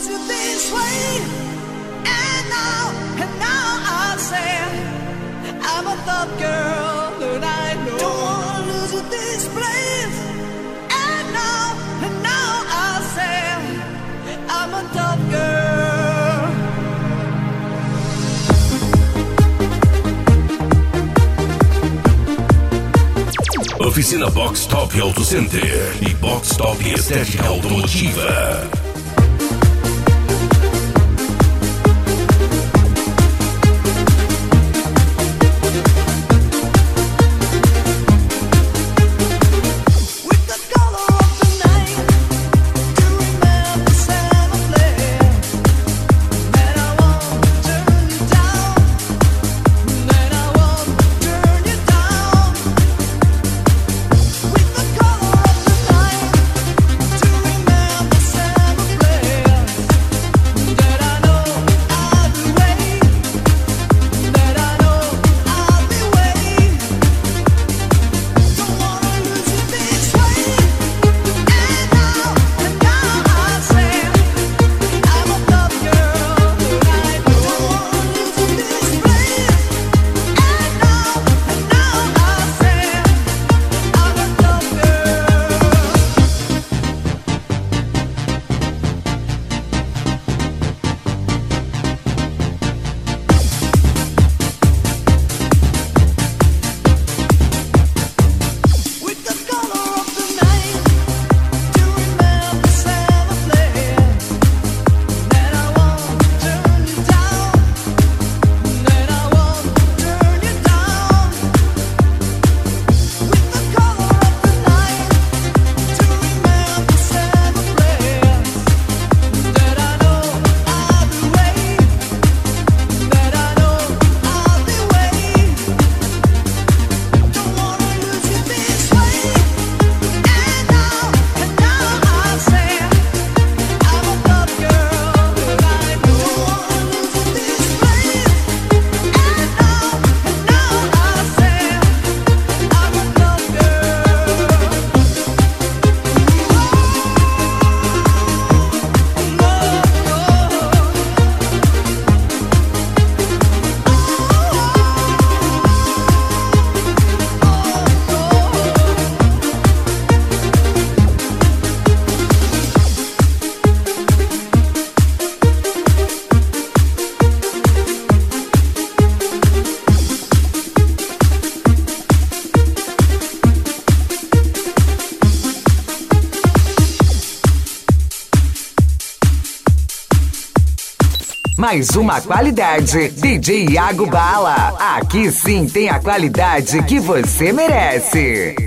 lose you this way. And now I say I'm a tough girl, and I know. Don't wanna lose you this place. And now I say I'm a tough girl. Oficina Box Top Auto Center e Box Top Estética Automotiva. Mais uma qualidade, DJ Iago Bala. Aqui sim tem a qualidade que você merece.